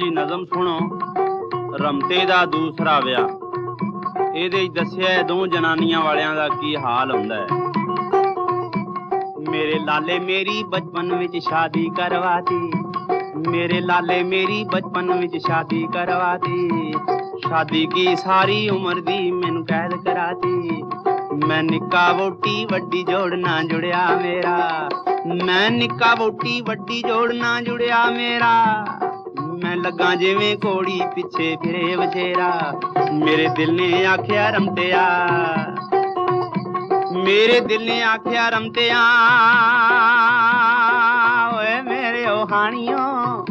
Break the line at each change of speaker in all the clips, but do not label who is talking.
जी नज़म सुनो। रमते दा दूसरा विआह। ਇਹਦੇ ਦੱਸਿਆ ਦੋ ਜਨਾਨੀਆਂ ਵਾਲਿਆਂ ਦਾ ਕੀ ਹਾਲ ਹੁੰਦਾ ਹੈ। मेरे लाले मेरी बचपन विच शादी करवाती, मेरे लाले मेरी बचपन विच शादी करवाती, शादी की सारी उम्र दी मैनू कैद कराती। मैं निक्का वोटी वड्डी जोड़ना जुड़िया मेरा, मैं निक्का वोटी वड्डी जोड़ना जुड़िया मेरा, मैं लगा जिवें घोड़ी पिछे फिरे बछेरा। मेरे दिल ने आख्या रमतिया, मेरे दिल ने आख्या रमतिया, ओए मेरे ओहानियों,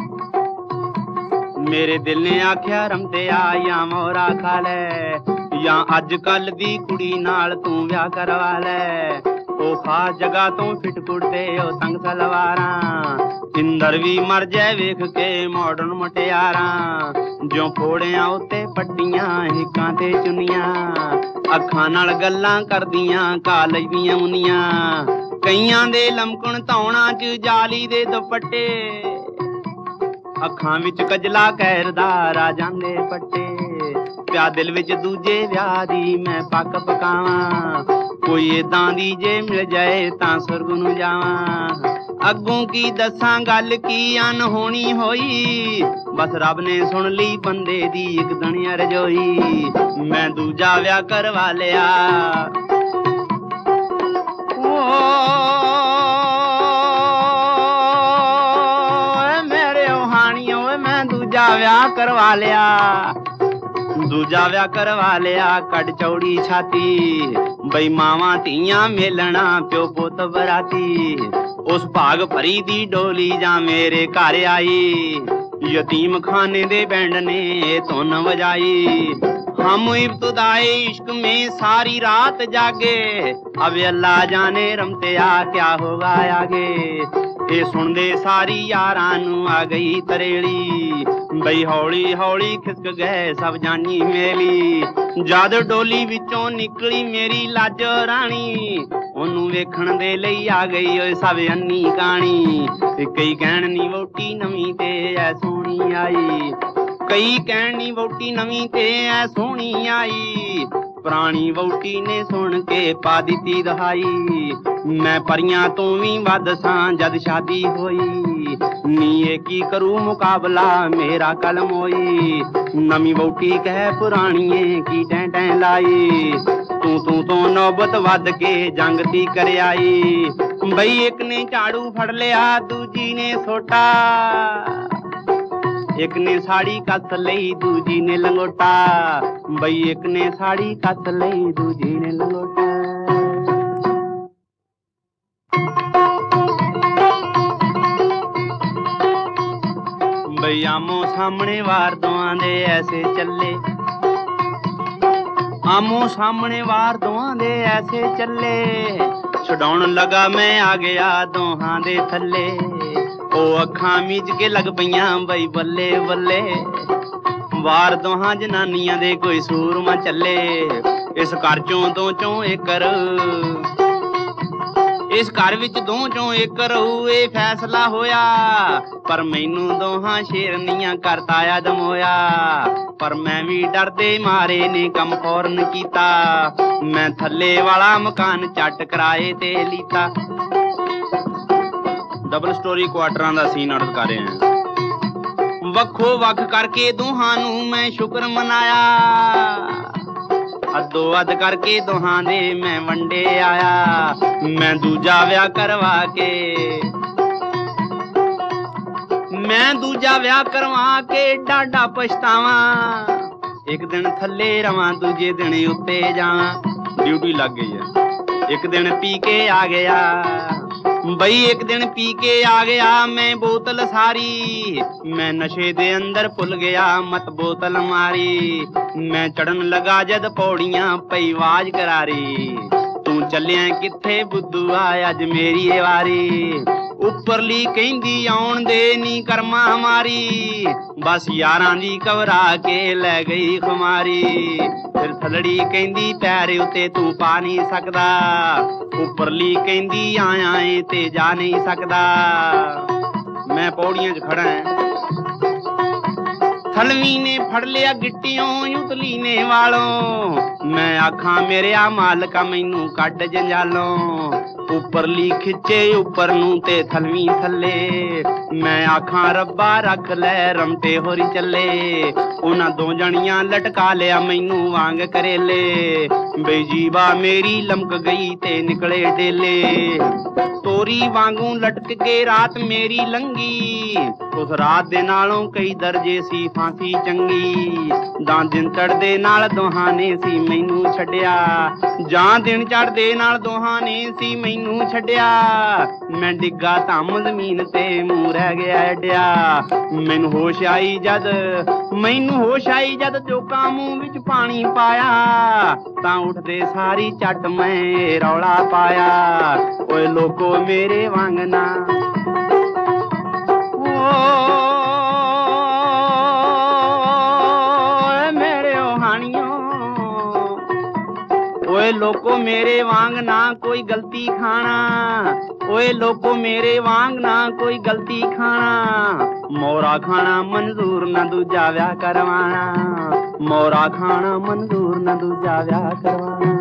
मेरे दिल ने आख्या रमतिया, या मोरा खा ले या अज कल दी कुड़ी नाल तू विआह करवा ले। ओ खास जगह तो फिट कुड़ते ओ तंग सलवारा, इंदर भी मर जाए वेख के मॉडर्न मुटियारा। जो फोड़ियां उत्ते पट्टियां हिकां ते चुनियां, अखां नाल गल्लां करदियां कालज दियां मुनियां। कईयां दे लमकण धौणां च जाली दे दुपट्टे, अखां विच कजला कहरदा राजां दे पट्टे। प्या दिल विच दूजे विआह दी मैं पक पकावां, कोई इदां दी जे मिल जाए तां सुरग नूं जावां। अगों की दसां गल की अनहोनी होई, बस रब ने सुन ली बंदे दी इक दिन रजोई। मैं दूजा विआह करवा लिया, मेरे ओहानियों मैं दूजा विआह करवा लिया, दूजा विआह करवा लिया। कट चौड़ी छाती बई मावां धीयां मेलना प्यो पुत बराती। उस भाग भरी दी डोली जा मेरे घर आई, यतीम खाने दे बैंड ने धुन बजाई। हम इब्तदाए इश्क में सारी रात जागे, अब अल्लाह जाने रमतिया क्या होगा आगे। ये सुनदे सारी यारां नूं आ गई तरेली, बई हौली हौली खिसक गए सब जानी मेली। जद डोली विचों निकली मेरी लाज राणी, ओनू वेखण दे लई आ गई ओए सब अन्नी काणी। कई कहण नी वोटी नवीं ते ऐ सोहणी आई, कई कहण नी वोटी नवीं ते ऐ सोहणी आई। पुरानी वोटी ने सुन के पा दित्ती दहाई, मैं परियां तो भी वध सां जद शादी होई। नी की करू मुकाबला मेरा कलम होई, नवी वोटी कह पुराणीए की टैं टैं लाई। तू तो नौबत वध के जंग ती कर आई, बई एक ने झाड़ू फड़ लिया दूजी ने सोटा, एक ने साड़ी कस लई दूजी ने लंगोटा। बई एक ने साड़ी कस लई दूजी ने लंगोटा। बई आमो सामने वार दोआं दे ऐसे चले, आमो सामने वार दोआं दे ऐसे चले। छुड़ाउण लगा मैं आ गया दोहां दे थल्ले, ओ अखां मीच के लग पईयां बई बल्ले बल्ले। वार दोहां जनानियां दे कोई सूरमा चले, इस घर चों एकर, इस घर विच दो चों एक रहू ए फैसला होया। पर मैनू दोहां शेरनियां करता आदम होया, पर मैं भी डरदे मारे ने कम फौरन कीता। मैं थल्ले वाला मकान चट कराए ते लीता। डबल स्टोरी क्वार्टरां दा सीन अर्ज कर रहे हैं। वक्खो वक्ख करके दोहां नू मैं शुक्र मनाया, अदो अद करके दोहां दे मैं वंडे आया। मैं दूजा विआह करवा के, मैं दूजा विआह करवा के डाडा पछतावा। एक दिन थल्ले रवां दूजे दिन उत्ते जावां, ड्यूटी लग गई है। एक दिन पी के आ गया, बई एक दिन पी के आ गया मैं बोतल सारी। मैं नशे दे अंदर भुल गया मत बोतल मारी। मैं चढ़न लगा जद पौड़ियां पई आवाज करारी, तू चलिया किथे बुद्धू आ अज मेरी वारी। उपरली कहंदी आउण दे नी कर्मा हमारी, बस यारां दी घबरा के लै गई खुमारी। फिर थलड़ी कहंदी पैर उत्ते तू पा नहीं सकदा, उपरली कहंदी आया है ते जा नहीं सकदा। मैं पौड़ियां च खड़ा है, ਥਲਵੀ ਨੇ ਫੜ ਲਿਆ ਗਿੱਟਿਓਂ ਉਤਲੀ ਨੇ ਵਾਲੋਂ ਮੈਂ ਆਖਾਂ ਮੇਰਿਆ ਮਾਲਕਾ ਮੈਨੂੰ ਕੱਢ ਜੰਜਾਲੋਂ ਉੱਪਰਲੀ ਖਿੱਚੇ ਉੱਪਰ ਨੂੰ ਤੇ ਥਲਵੀ ਥੱਲੇ ਮੈਂ ਆਖਾਂ ਰੱਬਾ ਰੱਖ ਲੈ ਰਮਟੇ ਹੋਰੀ ਚੱਲੇ ਉਹਨਾਂ ਦੋ ਜਣੀਆਂ ਲਟਕਾ ਲਿਆ ਮੈਨੂੰ ਵਾਂਗ ਕਰੇਲੇ ਬਈ ਜੀਵਾ ਮੇਰੀ ਲਮਕ ਗਈ ਤੇ ਨਿਕਲੇ ਡੇਲੇ ਤੋਰੀ ਵਾਂਗੂ ਲਟਕ ਕੇ ਰਾਤ ਮੇਰੀ ਲੰਗੀ ਉਸ ਰਾਤ ਦੇ ਨਾਲੋਂ ਕਈ ਦਰਜੇ ਸੀ ਫਾਂਸੀ ਚੰਗੀ ਜਾਂ ਦਿਨ ਚੜ੍ਹਦੇ ਨਾਲ ਦੋਹਾਂ ਨੇ ਸੀ ਮੈਨੂੰ ਛੱਡਿਆ ਜਾਂ ਦਿਨ ਚੜ੍ਹਦੇ ਨਾਲ ਦੋਹਾਂ ਨੇ ਸੀ ਮੈਨੂੰ ਛੱਡਿਆ ਮੈਂ ਡਿੱਗਾ ਧੰਮ ਜ਼ਮੀਨ ਤੇ ਮੂੰਹ ਰਹਿ ਗਿਆ ਐਡਿਆ ਮੈਨੂੰ ਹੋਸ਼ ਆਈ ਜਦ ਜੋਕਾਂ ਮੂੰਹ ਵਿੱਚ ਪਾਣੀ ਪਾਇਆ ਤਾਂ ਉੱਠਦੇ ਸਾਰੀ ਝੱਟ ਮੈਂ ਰੌਲਾ ਪਾਇਆ ਓਏ ਲੋਕੋ ਮੇਰੇ ਵਾਂਗ ਨਾ ਓਏ ਲੋਕੋ ਮੇਰੇ ਵਾਂਗ ਨਾ ਕੋਈ ਗਲਤੀ ਖਾਣਾ ਓਏ ਲੋਕੋ ਮੇਰੇ ਵਾਂਗ ਨਾ ਕੋਈ ਗਲਤੀ ਖਾਣਾ ਮੋਰਾ ਖਾਣਾ ਮਨਜ਼ੂਰ ਨਾ ਦੂਜਾ ਵਿਆਹ ਕਰਵਾਣਾ ਮੋਰਾ ਖਾਣਾ ਮਨਜ਼ੂਰ ਨਾ ਦੂਜਾ ਵਿਆਹ ਕਰਵਾਣਾ